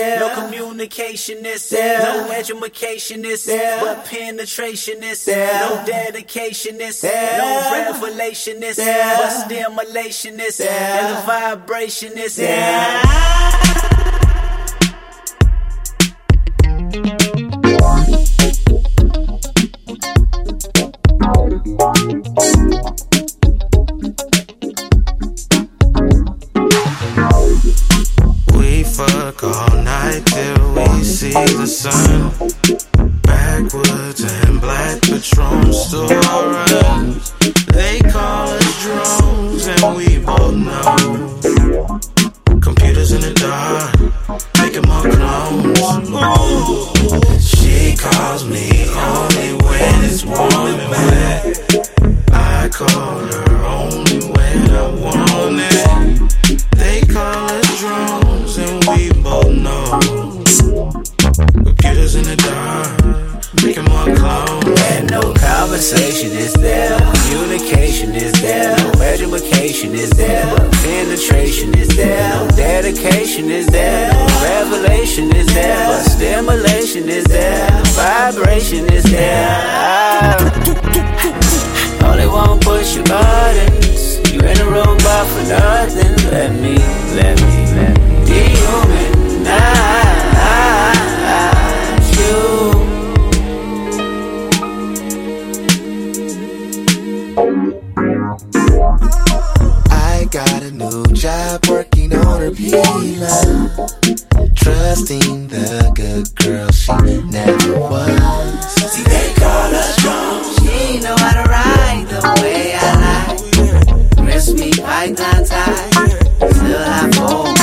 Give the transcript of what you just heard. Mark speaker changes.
Speaker 1: No communication is no education is but penetration is no dedication is no revelation is but stimulation is and the vibration is
Speaker 2: We fuck all night till we see the sun. Backwoods and black Patron store runs. They call us drones and we both know. Computers in the dark, making more clones. Ooh. She calls me only when it's warm and wet. I call her only when I want it. They call us drones and we both know. Computers in the dark, making more clones.
Speaker 1: And no conversation is there, no communication is there, no education is there, no penetration is there, no dedication is there, no revelation is there, but stimulation is there, vibration is there. Only one push your buttons. You in a robot for nothing. Let me dehumanize you.
Speaker 3: I got a new job working on her P-Line, trusting the good girl she never was.
Speaker 1: See, they call us drones. She know how to ride the way I like. Crispy python tie, still have hope.